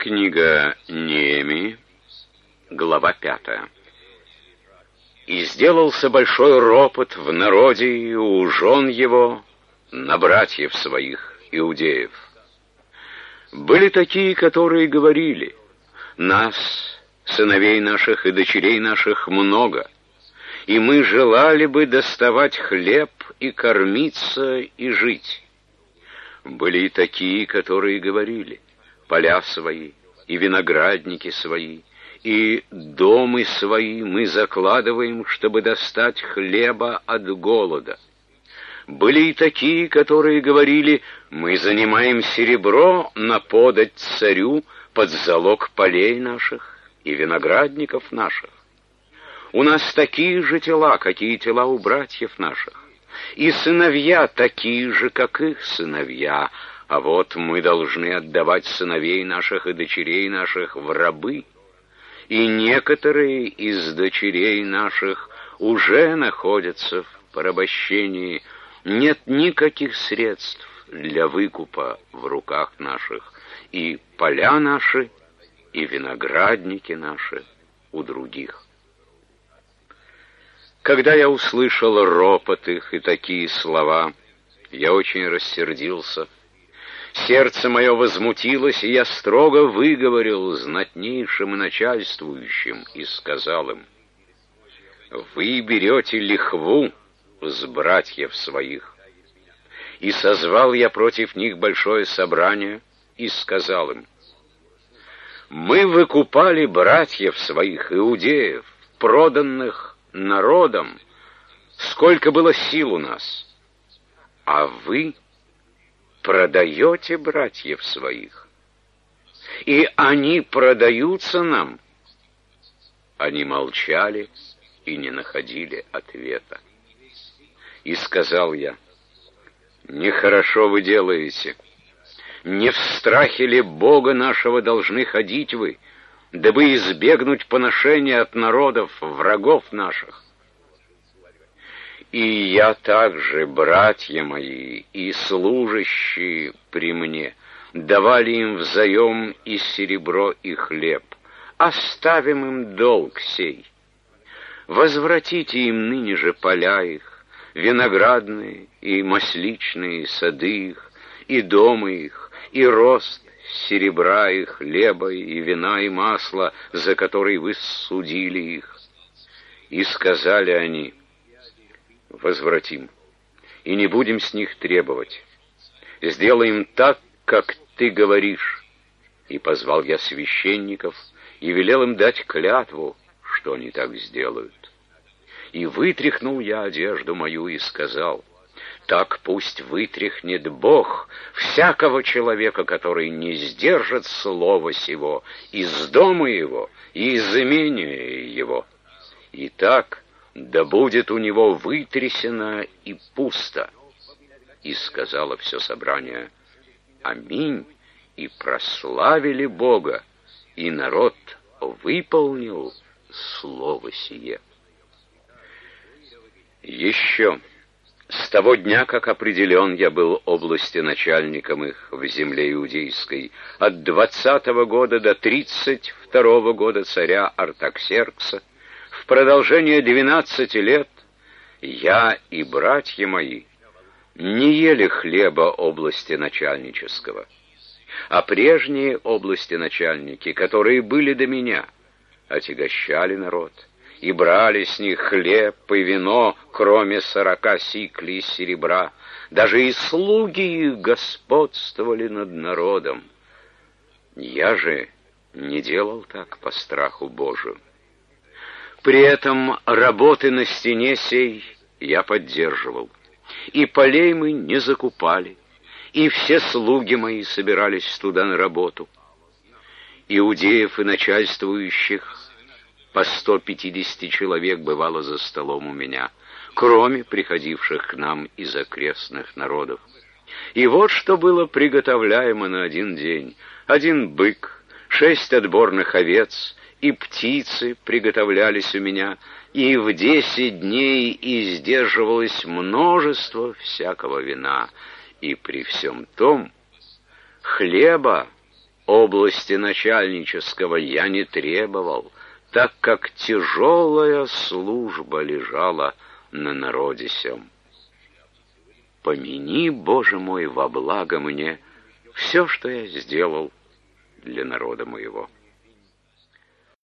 Книга Неемии, глава 5. «И сделался большой ропот в народе и у жен его на братьев своих, иудеев. Были такие, которые говорили: нас, сыновей наших и дочерей наших, много, и мы желали бы доставать хлеб и кормиться и жить. Были и такие, которые говорили: поля свои и виноградники свои и дома свои мы закладываем, чтобы достать хлеба от голода. Были и такие, которые говорили: мы занимаем серебро на подать царю под залог полей наших и виноградников наших. У нас такие же тела, какие тела у братьев наших, и сыновья такие же, как их сыновья, а вот мы должны отдавать сыновей наших и дочерей наших в рабы, и некоторые из дочерей наших уже находятся в порабощении. Нет никаких средств для выкупа в руках наших, и поля наши, и виноградники наши у других». Когда я услышал ропот их и такие слова, я очень рассердился. Сердце мое возмутилось, и я строго выговорил знатнейшим и начальствующим и сказал им: «Вы берете лихву с братьев своих». И созвал я против них большое собрание и сказал им: «Мы выкупали братьев своих, иудеев, проданных народом, сколько было сил у нас, а вы продаете братьев своих, и они продаются нам». Они молчали и не находили ответа. И сказал я: «Нехорошо вы делаете. Не в страхе ли Бога нашего должны ходить вы, дабы избегнуть поношения от народов, врагов наших? И я также, братья мои и служащие при мне, давали им взаем и серебро, и хлеб. Оставим им долг сей. Возвратите им ныне же поля их, виноградные и масличные сады их, и дома их, и рост серебра и хлеба, и вина, и масла, за который вы судили их». И сказали они: «Возвратим, и не будем с них требовать. Сделаем так, как ты говоришь». И позвал я священников и велел им дать клятву, что они так сделают. И вытряхнул я одежду мою и сказал: «Так пусть вытряхнет Бог всякого человека, который не сдержит слова сего из дома его и из имения его. И так да будет у него вытрясено и пусто». И сказало все собрание: «Аминь», и прославили Бога, и народ выполнил слово сие. Еще с того дня, как определен я был области начальником их в земле иудейской, от 20-го года до 32-го года царя Артаксеркса, в продолжение 12 лет я и братья мои не ели хлеба области начальнического, а прежние области начальники, которые были до меня, отягощали народ и брали с них хлеб и вино, кроме 40 сиклей серебра. Даже и слуги их господствовали над народом. Я же не делал так по страху Божию. При этом работы на стене сей я поддерживал, и полей мы не закупали, и все слуги мои собирались туда на работу. Иудеев и начальствующих по 150 человек бывало за столом у меня, кроме приходивших к нам из окрестных народов. И вот что было приготовляемо на один день: 1 бык, 6 отборных овец, и птицы приготовлялись у меня, и в 10 дней издерживалось множество всякого вина, и при всем том хлеба Области начальнического я не требовал, так как тяжелая служба лежала на народе сем. Помяни, Боже мой, во благо мне все, что я сделал для народа моего.